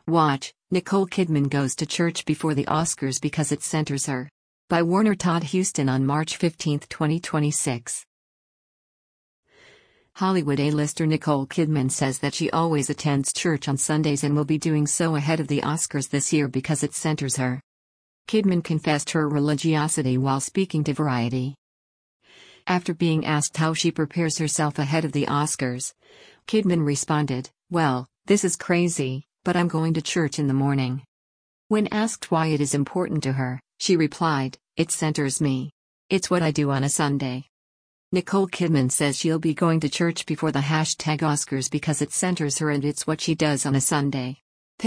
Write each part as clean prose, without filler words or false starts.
Watch, Nicole Kidman goes to church before the Oscars because it centers her. By Warner Todd Huston on March 15, 2026. Hollywood A-lister Nicole Kidman says that she always attends church on Sundays and will be doing so ahead of the Oscars this year because it centers her. Kidman confessed her religiosity while speaking to Variety. After being asked how she prepares herself ahead of the Oscars, Kidman responded, "Well, this is crazy, but I'm going to church in the morning." When asked why it is important to her, she replied, "It centers me. It's what I do on a Sunday." Nicole Kidman says she'll be going to church before the #Oscars because it centers her and it's what she does on a Sunday.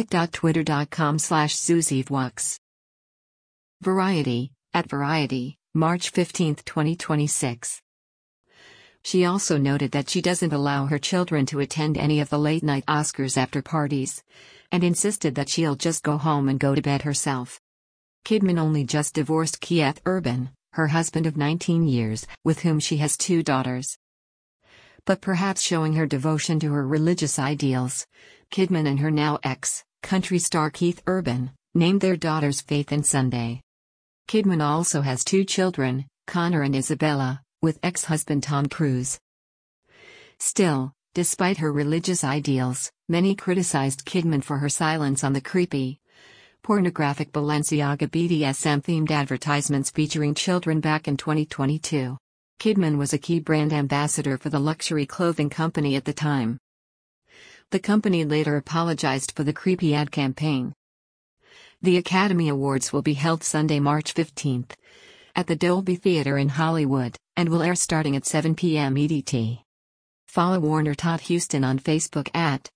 pic.twitter.com/ZuzieVux. Variety, at Variety, March 15, 2026. She also noted that she doesn't allow her children to attend any of the late-night Oscars after parties, and insisted that she'll just go home and go to bed herself. Kidman only just divorced Keith Urban, her husband of 19 years, with whom she has 2 daughters. But perhaps showing her devotion to her religious ideals, Kidman and her now ex, country star Keith Urban, named their daughters Faith and Sunday. Kidman also has 2 children, Connor and Isabella, with ex-husband Tom Cruise. Still, despite her religious ideals, many criticized Kidman for her silence on the creepy, pornographic Balenciaga BDSM-themed advertisements featuring children back in 2022. Kidman was a key brand ambassador for the luxury clothing company at the time. The company later apologized for the creepy ad campaign. The Academy Awards will be held Sunday, March 15, at the Dolby Theatre in Hollywood, and will air starting at 7 p.m. EDT. Follow Warner Todd Huston on Facebook at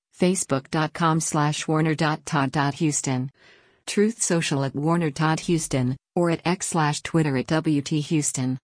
facebook.com/warner.todd.huston. Truth Social at Warner Todd Huston, or at X/Twitter at WT Huston.